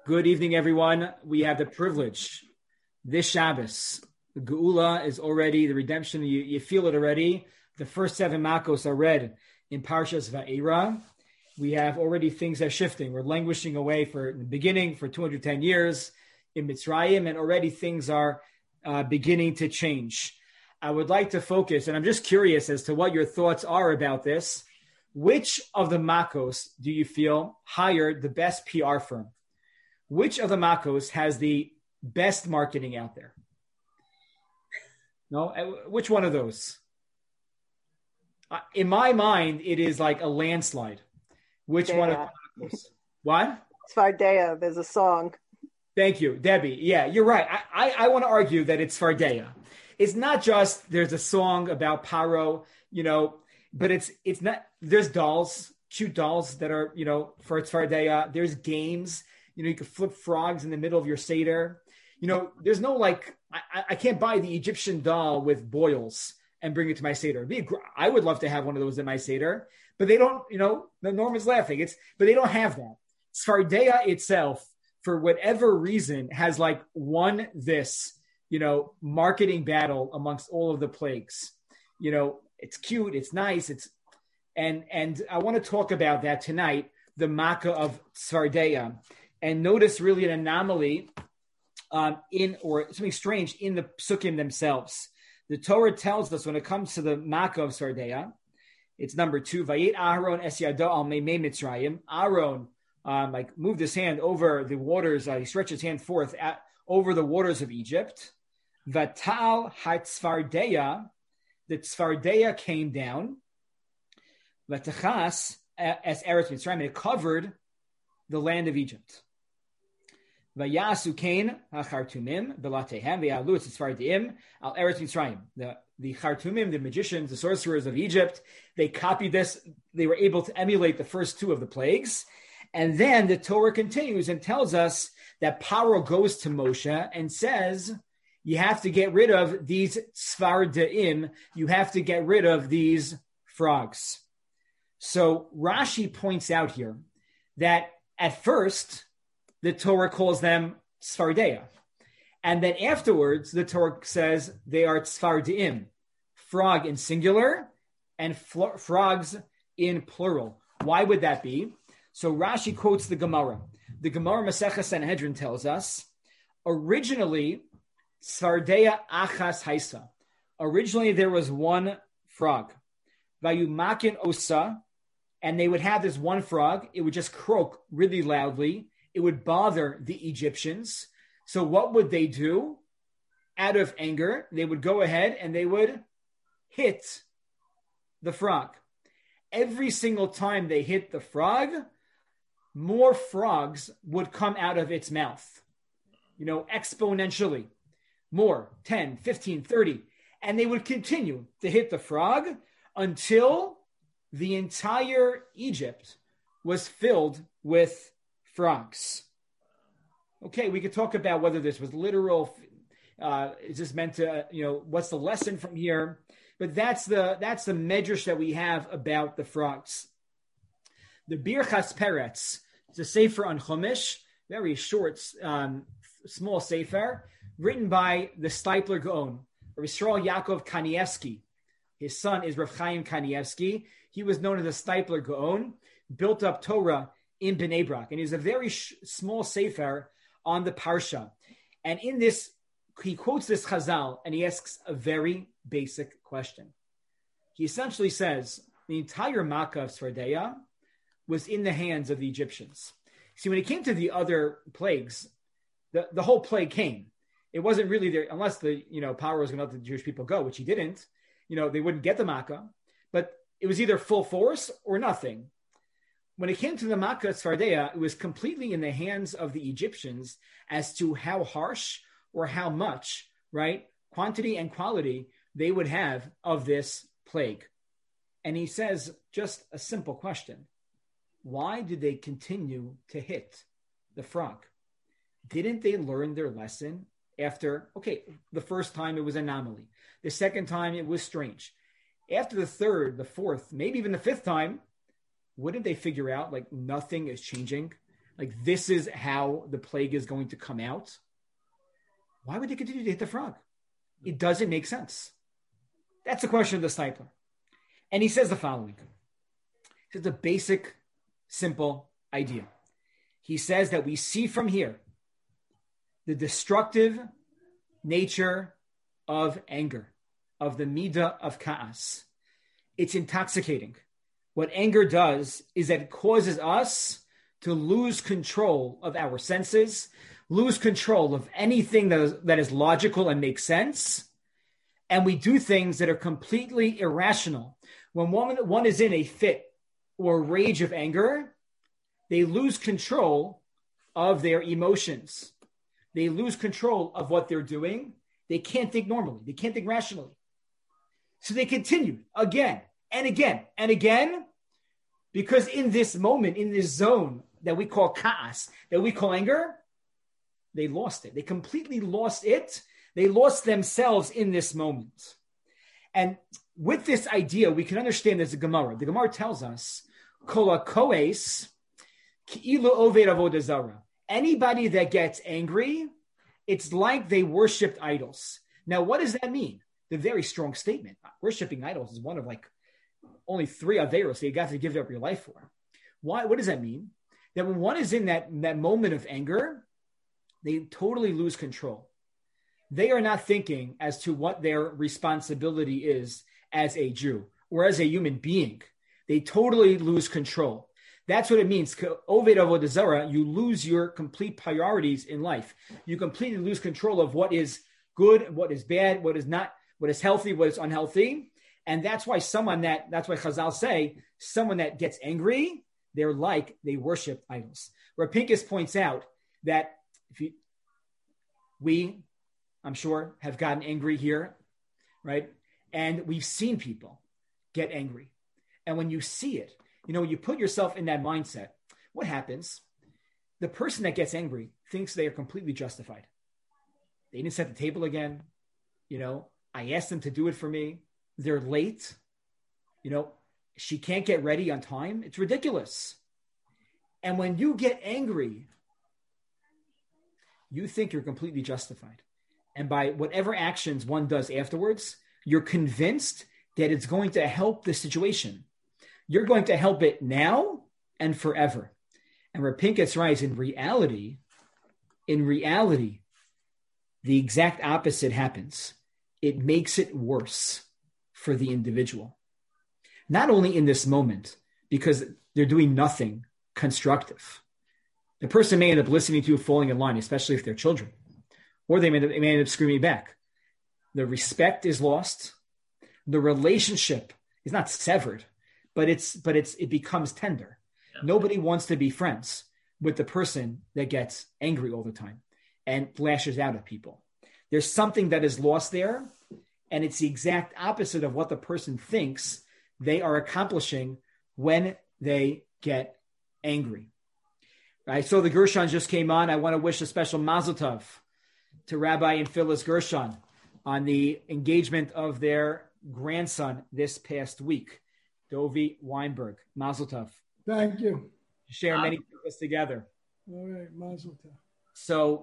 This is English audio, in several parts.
Good evening, everyone. We have the privilege this Shabbos. The Geula is already, the redemption, you feel it already. The first 7 Makos are read in Parshas Va'era. We have already things are shifting. We're languishing away for the beginning for 210 years in Mitzrayim, and already things are beginning to change. I would like to focus, and I'm just curious as to what your thoughts are about this. Which of the Makos do you feel hired the best PR firm? Which of the Makos has the best marketing out there? No, which one of those? In my mind, it is like a landslide. Which one of the Makos? What? Svardeya, there's a song. Thank you, Debbie. Yeah, you're right. I want to argue that it's Svardeya. It's not just there's a song about Paro, but it's not. There's dolls, cute dolls that are, for Svardeya. There's games. You can flip frogs in the middle of your Seder. There's no I can't buy the Egyptian doll with boils and bring it to my Seder. I would love to have one of those in my Seder, but they don't, Norman's laughing. But they don't have that. Svardeya itself, for whatever reason, has won this, marketing battle amongst all of the plagues. It's cute, it's nice, and I want to talk about that tonight, the Makkah of Svardeya. And notice really an anomaly or something strange in the psukim themselves. The Torah tells us when it comes to the Makkah of Svardeya, it's number 2. Vayet Aharon es yado al meimei Mitzrayim. Aaron moved his hand over the waters. He stretched his hand forth over the waters of Egypt. Vatal haTzvardeya. The Tzvardeya came down. Vatachas es Eretz Mitzrayim. And it covered the land of Egypt. Vayasu kain hachartumim belatehem ve'alu es tzvardeim al Eretz Mitzrayim. The chartumim, the magicians, the sorcerers of Egypt, they copied this. They were able to emulate the first 2 of the plagues. And then the Torah continues and tells us that Paro goes to Moshe and says, you have to get rid of these tzvardeim. You have to get rid of these frogs. So Rashi points out here that at first, the Torah calls them tzvardeya. And then afterwards, the Torah says they are tzvardeim, frog in singular and frogs in plural. Why would that be? So Rashi quotes the Gemara. The Gemara Maseches Sanhedrin tells us, originally, tzvardeya achas haisa. Originally, there was one frog. Vayumakin osa, and they would have this one frog. It would just croak really loudly. It would bother the Egyptians. So what would they do? Out of anger, they would go ahead and they would hit the frog. Every single time they hit the frog, more frogs would come out of its mouth, exponentially. More, 10, 15, 30. And they would continue to hit the frog until the entire Egypt was filled with frogs. Okay, we could talk about whether this was literal. Is this meant to, what's the lesson from here? But that's the medrash that we have about the frogs. The Birchas Peretz, it's a sefer on Chumash, very short, small sefer, written by the Steipler Gaon, Yisrael Yaakov Kanievsky. His son is Rav Chaim Kanievsky. He was known as the Steipler Gaon, built up Torah in Bnei Brak, and he's a very small sefer on the Parsha. And in this, he quotes this Chazal, and he asks a very basic question. He essentially says, the entire Makkah of Svardeya was in the hands of the Egyptians. See, when it came to the other plagues, the whole plague came. It wasn't really there, unless Paro was going to let the Jewish people go, which he didn't. They wouldn't get the Makkah, but it was either full force or nothing. When it came to the Makkah Svardeya, it was completely in the hands of the Egyptians as to how harsh or how much, quantity and quality they would have of this plague. And he says just a simple question. Why did they continue to hit the frog? Didn't they learn their lesson after, the first time it was an anomaly. The second time it was strange. After the third, the fourth, maybe even the fifth time, wouldn't they figure out nothing is changing? like this is how the plague is going to come out, why would they continue to hit the frog? It doesn't make sense. That's the question of the disciple. And he says the following. It's a basic, simple idea. He says that we see from here the destructive nature of anger, of the midah of ka'as. It's intoxicating. What anger does is that it causes us to lose control of our senses, lose control of anything that is logical and makes sense. And we do things that are completely irrational. When one is in a fit or rage of anger, they lose control of their emotions. They lose control of what they're doing. They can't think normally. They can't think rationally. So they continue again and again and again, because in this moment, in this zone that we call ka'as, that we call anger, they lost it. They completely lost it. They lost themselves in this moment. And with this idea, we can understand there's a Gemara. The Gemara tells us, Kol ha'koes ki'ilu oved avodah zara. Anybody that gets angry, it's like they worshipped idols. Now, what does that mean? The very strong statement. Worshipping idols is one of like only 3 averos that you got to give up your life for. Why? What does that mean? That when one is in that moment of anger, they totally lose control. They are not thinking as to what their responsibility is as a Jew or as a human being. They totally lose control. That's what it means. Oved avodah zara, you lose your complete priorities in life. You completely lose control of what is good, what is bad, what is not, what is healthy, what is unhealthy. And that's why that's why Chazal say, someone that gets angry, they're like they worship idols. Where Pincus points out that I'm sure, have gotten angry here, right? And we've seen people get angry. And when you see it, when you put yourself in that mindset, what happens? The person that gets angry thinks they are completely justified. They didn't set the table again. I asked them to do it for me. They're late. She can't get ready on time. It's ridiculous. And when you get angry, you think you're completely justified. And by whatever actions one does afterwards, you're convinced that it's going to help the situation. You're going to help it now and forever. And where Pincus writes, in reality, the exact opposite happens. It makes it worse for the individual. Not only in this moment, because they're doing nothing constructive. The person may end up listening to you, falling in line, especially if they're children. Or they may end up screaming back. The respect is lost. The relationship is not severed, but it becomes tender. Yeah. Nobody wants to be friends with the person that gets angry all the time and lashes out at people. There's something that is lost there, and it's the exact opposite of what the person thinks they are accomplishing when they get angry. Right? So the Gershon just came on. I want to wish a special mazel tov to Rabbi and Phyllis Gershon on the engagement of their grandson this past week, Dovi Weinberg. Mazel tov. Thank you. Share many things together. All right, mazel tov. So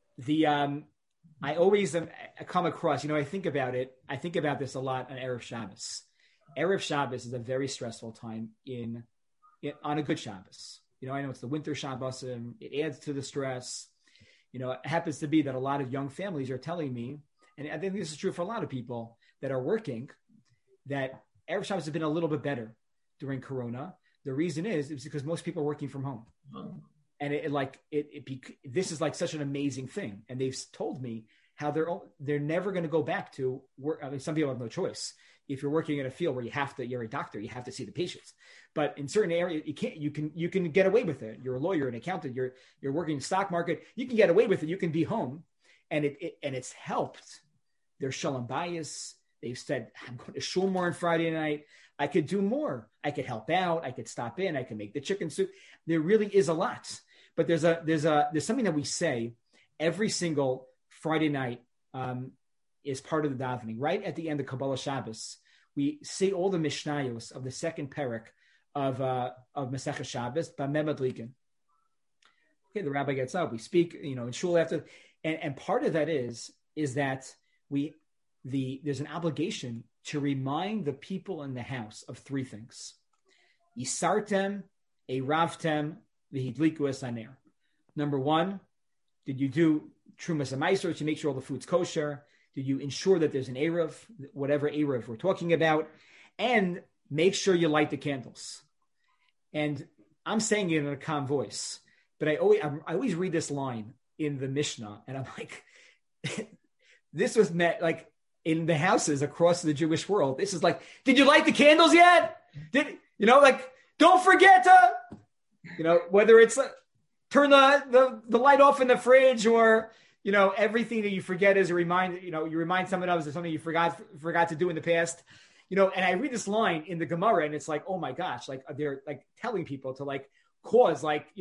I always come across, I think about it. I think about this a lot on Erev Shabbos. Erev Shabbos is a very stressful time on a good Shabbos. I know it's the winter Shabbos, and it adds to the stress. It happens to be that a lot of young families are telling me, and I think this is true for a lot of people that are working, that Erev Shabbos has been a little bit better during Corona. The reason is because most people are working from home. Oh. And this is like such an amazing thing. And they've told me how they're never going to go back to work. I mean, some people have no choice. If you're working in a field where you're a doctor, you have to see the patients. But in certain areas, you can get away with it. You're a lawyer, an accountant, you're working in the stock market. You can get away with it. You can be home, and it's helped their shalom bayis. They've said, I'm going to shul more on Friday night. I could do more. I could help out. I could stop in. I could make the chicken soup. There really is a lot. But there's something that we say every single Friday night is part of the davening. Right at the end of Kabbalah Shabbos, we say all the Mishnayos of the second parak of Masechah Shabbos by Mem Adlikin. Okay, the rabbi gets up. We speak, in shul after, and part of that is that there's an obligation to remind the people in the house of three things: Yisartem, Eravtem, V'hidliku es haner. Number one, did you do Trumas HaMaiser to make sure all the food's kosher? Did you ensure that there's an Erev, whatever Erev we're talking about? And make sure you light the candles. And I'm saying it in a calm voice, but I always read this line in the Mishnah, and I'm like, this was met like in the houses across the Jewish world. This is like, did you light the candles yet? Don't forget to, whether it's turn the light off in the fridge, or everything that you forget is a reminder. You remind someone else of something you forgot to do in the past. And I read this line in the Gemara, and it's like, oh my gosh, like they're like telling people to like cause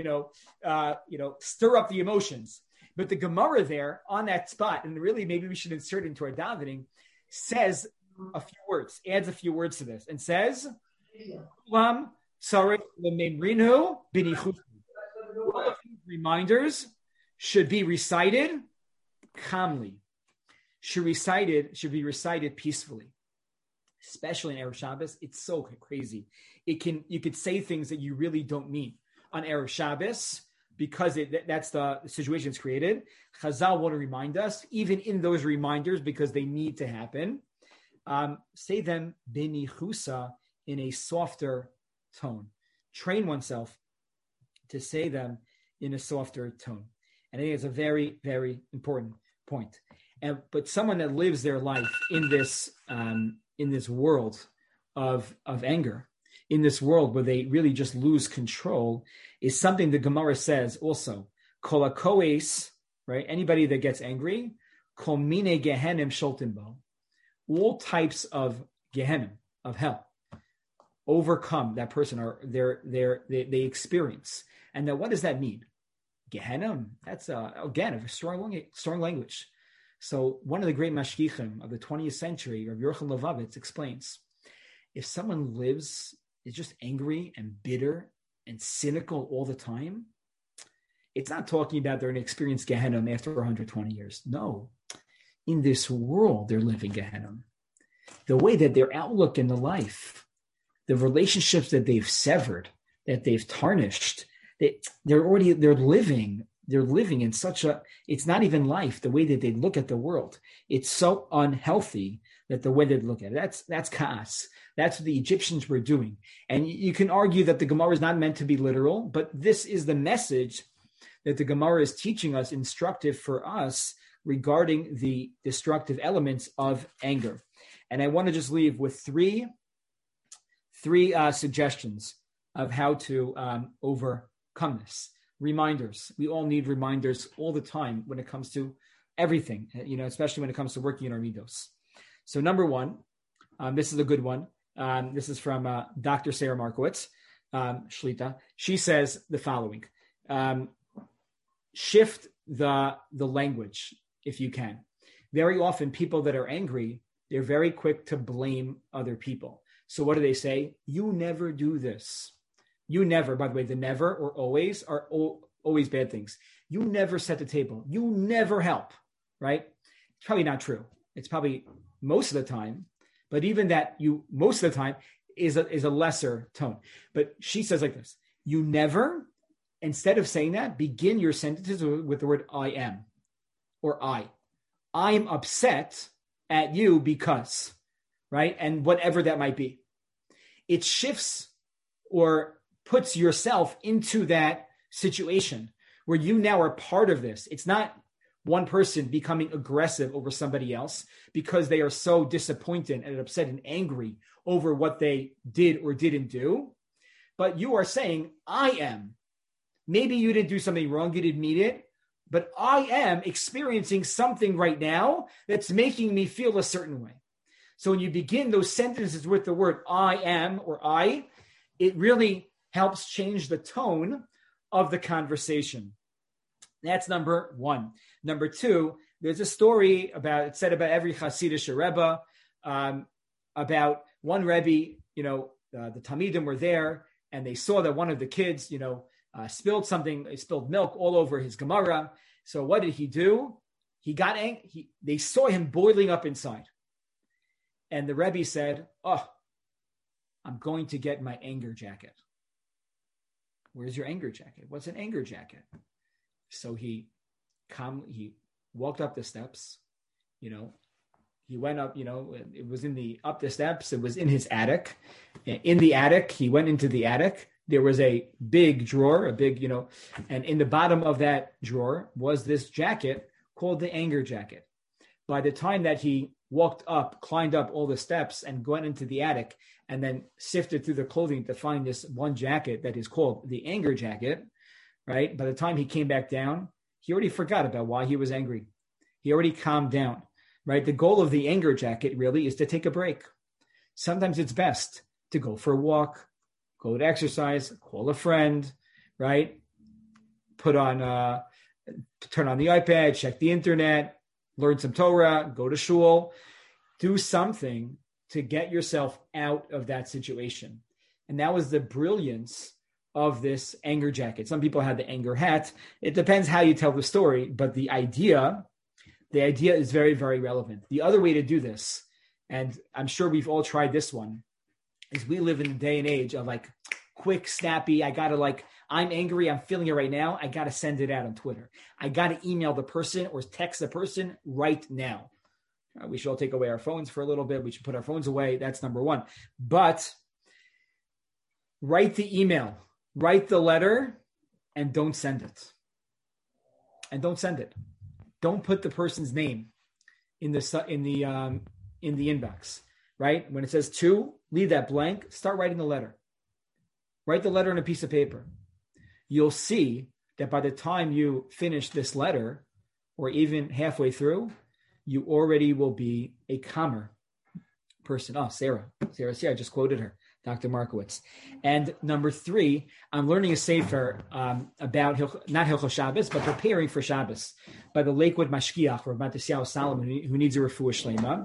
stir up the emotions. But the Gemara there on that spot, and really maybe we should insert it into our davening, says a few words, adds a few words to this, and says, all of these reminders should be recited calmly, should be recited peacefully. Especially in Erev Shabbos, it's so crazy. You could say things that you really don't mean on Erev Shabbos because that's the situation it's created. Chazal want to remind us, even in those reminders, because they need to happen. Say them benichusa, in a softer tone. Train oneself to say them in a softer tone. And I think it's a very, very important point. But someone that lives their life in this world of anger, in this world where they really just lose control, is something the Gemara says also. Kol hakoes, right? Anybody that gets angry, kol mine gehenim sholtim bo. All types of gehenim, of hell, overcome that person, or they experience. And now what does that mean? Gehenim, that's again a strong language. So one of the great mashgichim of the 20th century, Rabbi Yochanan Levavitz, explains, if someone is just angry and bitter and cynical all the time, it's not talking about they're going to experience Gehenna after 120 years. No. In this world, they're living Gehenna. The way that their outlook in the life, the relationships that they've severed, that they've tarnished, they're living in such it's not even life, the way that they look at the world. It's so unhealthy that the way they look at it, that's Kaas. That's what the Egyptians were doing. And you can argue that the Gemara is not meant to be literal, but this is the message that the Gemara is teaching us, instructive for us regarding the destructive elements of anger. And I want to just leave with three suggestions of how to overcome this. Reminders. We all need reminders all the time when it comes to everything, especially when it comes to working in our midos. So number one, this is a good one. This is from Dr. Sarah Markowitz, Shlita. She says the following: shift the language if you can. Very often, people that are angry, they're very quick to blame other people. So what do they say? You never do this. You never, by the way, the never or always are always bad things. You never set the table. You never help, right? It's probably not true. It's probably most of the time, but even that you most of the time is a lesser tone. But she says like this: you never, instead of saying that, begin your sentences with the word I am or I. I'm upset at you because, right? And whatever that might be. It shifts or puts yourself into that situation where you now are part of this. It's not one person becoming aggressive over somebody else because they are so disappointed and upset and angry over what they did or didn't do. But you are saying, I am. Maybe you didn't do something wrong, you didn't mean it, but I am experiencing something right now that's making me feel a certain way. So when you begin those sentences with the word I am or I, it really helps change the tone of the conversation. That's number one. Number two, there's a story about every Hasidic Rebbe, about one Rebbe, the Talmidim were there and they saw that one of the kids, spilled milk all over his Gemara. So what did he do? He got angry. They saw him boiling up inside. And the Rebbe said, I'm going to get my anger jacket. Where's your anger jacket? What's an anger jacket? So he walked up the steps, he went up, it was up the steps. It was in his attic. In the attic, he went into the attic. There was a big drawer, and in the bottom of that drawer was this jacket called the anger jacket. By the time that he climbed up all the steps and went into the attic and then sifted through the clothing to find this one jacket that is called the anger jacket, right? By the time he came back down, he already forgot about why he was angry. He already calmed down, right? The goal of the anger jacket really is to take a break. Sometimes it's best to go for a walk, go to exercise, call a friend, right? Turn on the iPad, check the internet, learn some Torah, go to shul, do something to get yourself out of that situation. And that was the brilliance of this anger jacket. Some people have the anger hat. It depends how you tell the story, but the idea is very, very relevant. The other way to do this, and I'm sure we've all tried this one, is we live in a day and age of quick, snappy, I'm angry, I'm feeling it right now, I got to send it out on Twitter. I got to email the person or text the person right now. We should all take away our phones for a little bit. We should put our phones away. That's number one. But write the email, write the letter, and don't send it. Don't put the person's name in the inbox, right? When it says to, leave that blank, start writing the letter. Write the letter on a piece of paper. You'll see that by the time you finish this letter, or even halfway through, you already will be a calmer person. Oh, Sarah, I just quoted her, Dr. Markowitz. And number 3, I'm learning a sefer about not Hilchos Shabbos, but preparing for Shabbos by the Lakewood Mashgiach, or Matisiyahu Solomon, who needs a refuah shlema.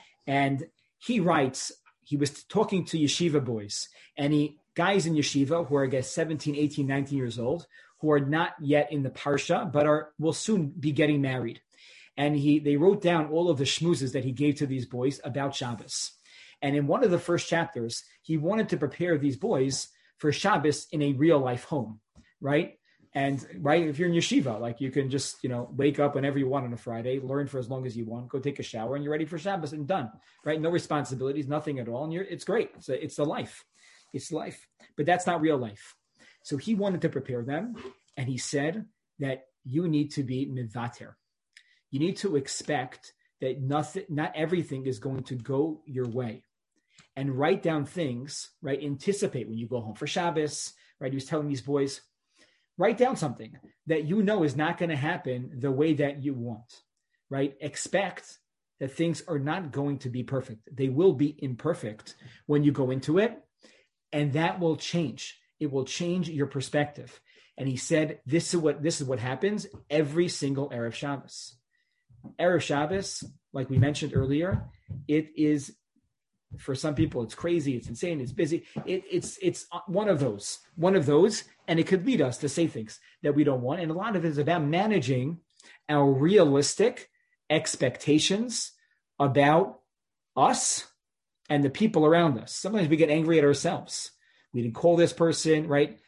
And he writes, he was talking to yeshiva boys, and guys in yeshiva who are, I guess, 17, 18, 19 years old, who are not yet in the parsha, but will soon be getting married. And they wrote down all of the shmoozes that he gave to these boys about Shabbos. And in one of the first chapters, he wanted to prepare these boys for Shabbos in a real life home, right? And if you're in yeshiva, you can just, wake up whenever you want on a Friday, learn for as long as you want, go take a shower, and you're ready for Shabbos and done, right? No responsibilities, nothing at all. And it's great. It's the life. It's life. But that's not real life. So he wanted to prepare them. And he said that you need to be mivater. You need to expect that not everything is going to go your way, and write down things, right? Anticipate when you go home for Shabbos, right? He was telling these boys, write down something that is not going to happen the way that you want, right? Expect that things are not going to be perfect. They will be imperfect when you go into it, and that will change. It will change your perspective. And he said, this is what happens every single Erev Shabbos. Erev Shabbos, like we mentioned earlier, it is, for some people, it's crazy, it's insane, it's busy. It's one of those, and it could lead us to say things that we don't want. And a lot of it is about managing our realistic expectations about us and the people around us. Sometimes we get angry at ourselves. We didn't call this person, right?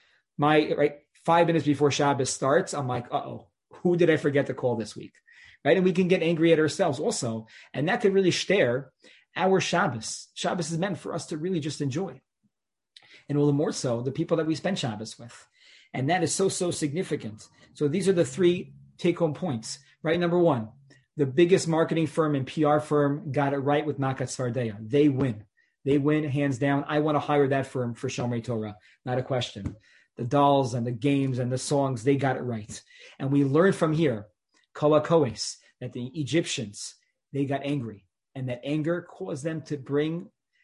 5 minutes before Shabbos starts, I'm like, who did I forget to call this week? Right? And we can get angry at ourselves also. And that could really stare our Shabbos. Shabbos is meant for us to really just enjoy. And all the more so, the people that we spend Shabbos with. And that is so, so significant. So these are the 3 take-home points, right? Number 1, the biggest marketing firm and PR firm got it right with Makat Svardeya. They win. They win hands down. I want to hire that firm for Shomrei Torah. Not a question. The dolls and the games and the songs, they got it right. And we learn from here, Kol HaKohes, that the Egyptians, they got angry. And that anger caused them to bring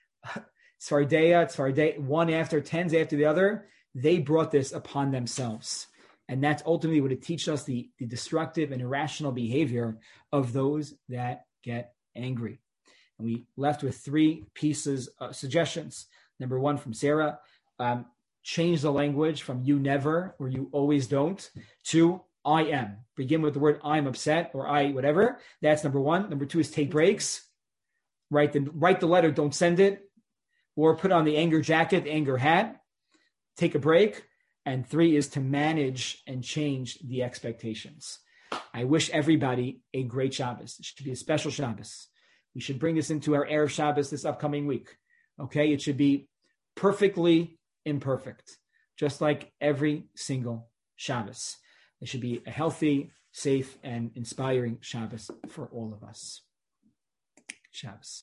Svardeya, one after, 10s after the other. They brought this upon themselves. And that's ultimately what it teaches us, the destructive and irrational behavior of those that get angry. And we left with 3 pieces of suggestions. Number 1 from Sarah, change the language from you never or you always don't to I am. Begin with the word I'm upset or I whatever. That's number one. Number two is take breaks. Write the letter, don't send it. Or put on the anger jacket, the anger hat. Take a break. And three is to manage and change the expectations. I wish everybody a great Shabbos. It should be a special Shabbos. We should bring this into our Erev Shabbos this upcoming week. Okay? It should be perfectly imperfect, just like every single Shabbos. It should be a healthy, safe, and inspiring Shabbos for all of us. Shabbos.